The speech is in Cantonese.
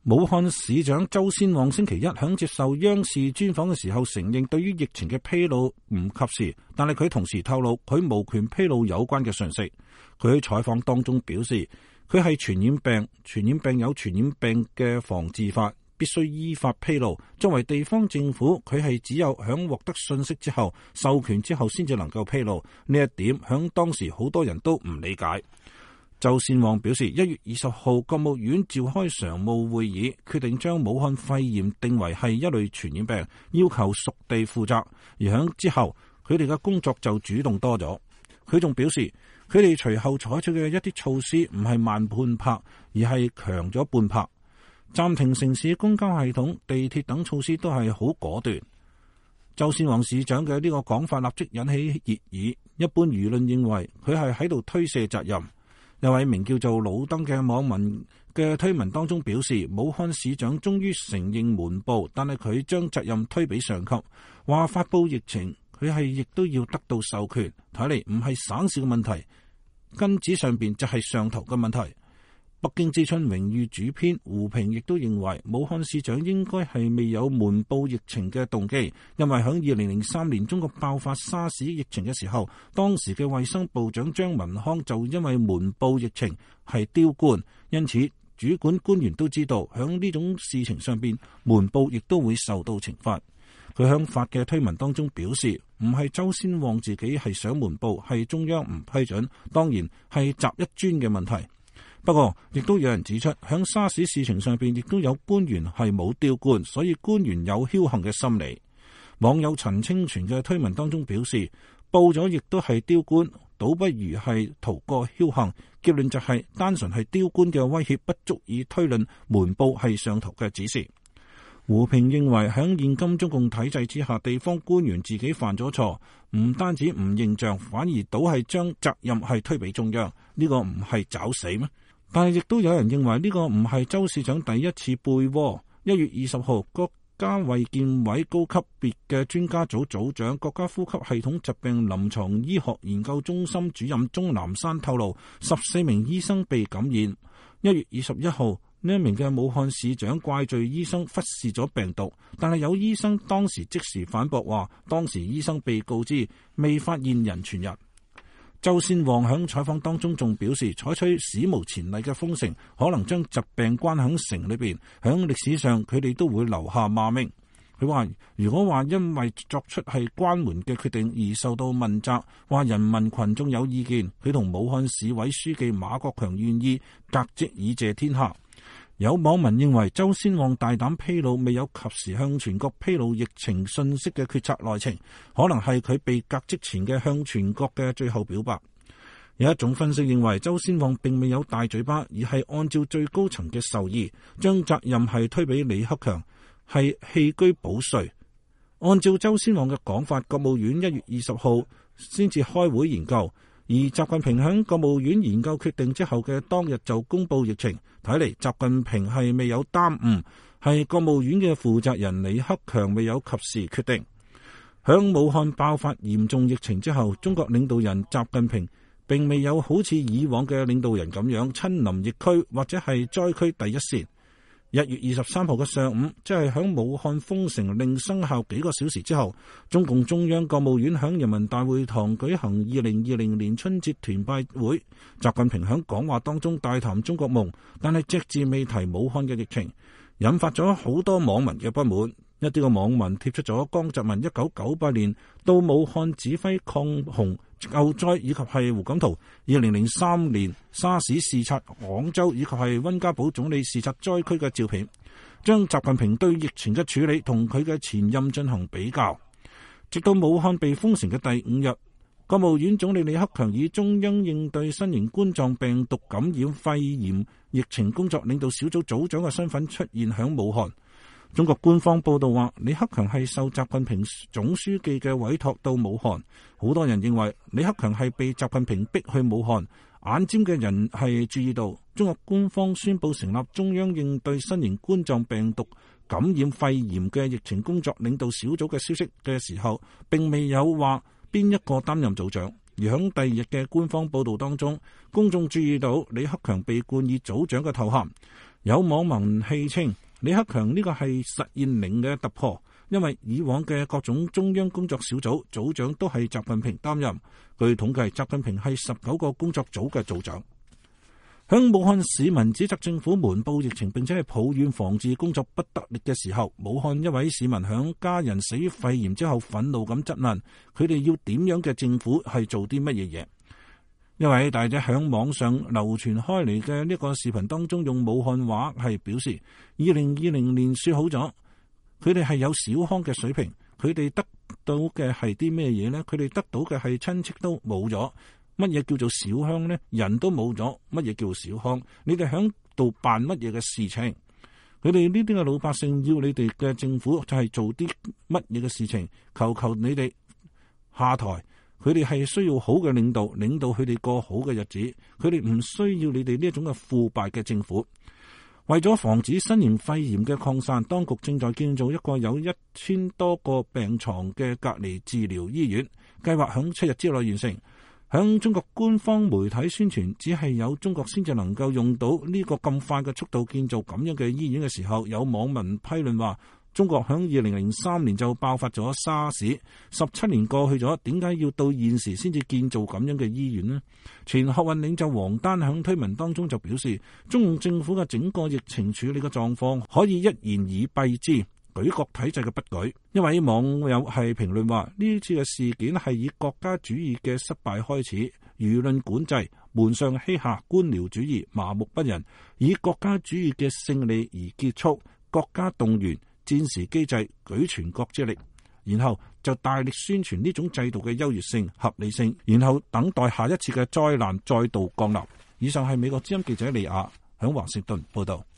武漢市長周先旺星期一響接受央視專訪嘅時候承認，對於疫情嘅披露唔及時，但係佢同時透露佢無權披露有關嘅信息。佢喺採訪當中表示，佢係傳染病有傳染病嘅防治法，必須依法披露。作為地方政府，佢係只有響獲得信息之後、授權之後先至能夠披露。呢一點響當時好多人都唔理解。周先旺表示，1月20號國務院召開常務會議，決定將武漢肺炎定為係一類傳染病，要求屬地負責。而響之後，佢哋嘅工作就主動多咗。佢仲表示，佢哋隨後採取嘅一啲措施唔係慢半拍，而係強咗半拍。暫停城市公交系統、地鐵等措施都係好果斷。周先旺市長嘅呢個講法立即引起熱議，一般輿論認為佢係喺度推卸責任。有位名叫做老登嘅網民嘅推文當中表示，武漢市長終於承認瞞報，但係佢將責任推俾上級，話發佈疫情佢係亦都要得到授權。睇嚟唔係省市嘅問題，根子上邊就係上頭嘅問題。北京之春榮譽主編胡平亦都認為，武漢市長應該係未有瞞報疫情嘅動機，因為喺2003年中國爆發沙士疫情嘅時候，當時嘅衛生部長張文康就因為瞞報疫情係丟官，因此主管官員都知道喺呢種事情上邊瞞報亦都會受到懲罰。佢響發嘅推文當中表示，唔係周先旺自己係想瞞報，係中央唔批准，當然係集一尊嘅問題。不過，亦都有人指出，響沙士事情上邊，亦都有官員係冇丟官，所以官員有僥倖嘅心理。網友陳清泉嘅推文當中表示，報咗亦都係丟官，倒不如係逃過僥倖。結論就係單純係丟官嘅威脅不足以推論瞞報係上頭嘅指示。胡平認為，響現今中共體制之下，地方官員自己犯咗錯，唔單止唔認賬，反而倒係將責任係推俾中央，呢個唔係找死咩？但係亦都有人認為呢個唔係周市長第一次背鍋。1月20號，國家衛健委高級別嘅專家組組長、國家呼吸系統疾病臨床醫學研究中心主任鍾南山透露，14名醫生被感染。1月21號，呢一名嘅武漢市長怪罪醫生忽視咗病毒，但係有醫生當時即時反駁話，當時醫生被告知未發現人傳人。周先旺響採訪當中仲表示，採取史無前例嘅封城，可能將疾病關喺城裏邊，響歷史上佢哋都會留下罵名。佢話如果話因為作出係關門嘅決定而受到問責，話人民群眾有意見，佢同武漢市委書記馬國強願意革職以謝天下。有網民認為，周先旺大膽披露未有及時向全國披露疫情信息嘅決策內情，可能係佢被革職前嘅向全國嘅最後表白。有一種分析認為，周先旺並未有大嘴巴，而係按照最高層嘅授意，將責任係推俾李克強，係棄車保帥。按照周先旺嘅講法，國務院1月20號先至開會研究，而習近平喺國務院研究決定之後嘅當日就公布疫情。睇嚟習近平係未有耽誤，係國務院嘅負責人李克強未有及時決定。響武漢爆發嚴重疫情之後，中國領導人習近平並未有好似以往嘅領導人咁樣親臨疫區或者係災區第一線。1月23號嘅上午，即係響武漢封城令生效幾個小時之後，中共中央國務院響人民大會堂舉行2020年春節團拜會。習近平響講話當中大談中國夢，但係隻字未提武漢嘅疫情，引發咗好多網民嘅不滿。一啲嘅網民貼出咗江澤民1998年到武漢指揮抗洪救災，以及係胡錦濤2003年沙士視察廣州，以及係溫家寶總理視察災區嘅照片，將習近平對疫情嘅處理同佢嘅前任進行比較。直到武漢被封城嘅第5日，國務院總理李克強以中央應對新型冠狀病毒感染肺炎疫情工作領導小組組長嘅身份出現響武漢。中國官方報道話，李克強係受習近平總書記嘅委託到武漢。好多人認為李克強係被習近平逼去武漢。眼尖嘅人係注意到，中國官方宣布成立中央應對新型冠狀病毒感染肺炎嘅疫情工作領導小組嘅消息嘅時候，並未有話邊一個擔任組長。而響第二日嘅官方報道當中，公眾注意到李克強被冠以組長嘅頭銜。 有網民戲稱李克強呢個係實現零嘅突破，因為以往嘅各種中央工作小組組長都係習近平擔任。據統計，習近平係19個工作組嘅組長。響武漢市民指責政府瞞報疫情，並且係抱怨防治工作不得力嘅時候，武漢一位市民響家人死於肺炎之後憤怒咁質問，佢哋要點樣嘅政府係做啲乜嘢嘢？一位大姐響網上流傳開嚟嘅呢個視頻當中，用武漢話係表示2020年說好咗，佢哋係有小康嘅水平，佢哋得到嘅係啲咩嘢呢？佢哋得到嘅係親戚都冇咗。乜嘢叫做小康呢？人都冇咗，乜嘢叫小康？你哋響度辦乜嘢嘅事情？佢哋呢啲嘅老百姓要你哋嘅政府就係做啲乜嘢嘅事情？求求你哋下台。佢哋係需要好嘅領導，領導佢哋過好嘅日子。佢哋唔需要你哋呢一種嘅腐敗嘅政府。為咗防止新型肺炎嘅擴散，當局正在建造一個有1000多個病床嘅隔離治療醫院，計劃響7日之內完成。響中國官方媒體宣傳，只係有中國先至能夠用到呢個咁快嘅速度建造咁樣嘅醫院嘅時候，有網民批論話，中國響2003年就爆發咗沙士，17年過去咗，點解要到現時先至建造咁樣嘅醫院呢？前學運領袖王丹響推文當中就表示，中共政府嘅整個疫情處理嘅狀況可以一言以蔽之，舉國體制嘅不舉。一位網友係評論話，呢次嘅事件係以國家主義嘅失敗開始，輿論管制、門上欺下、官僚主義、麻木不仁，以國家主義嘅勝利而結束。國家動員戰時機制，舉全國之力，然後就大力宣傳呢種制度嘅優越性、合理性，然後等待下一次嘅災難再度降臨。以上係美國之音記者李亞響華盛頓報道。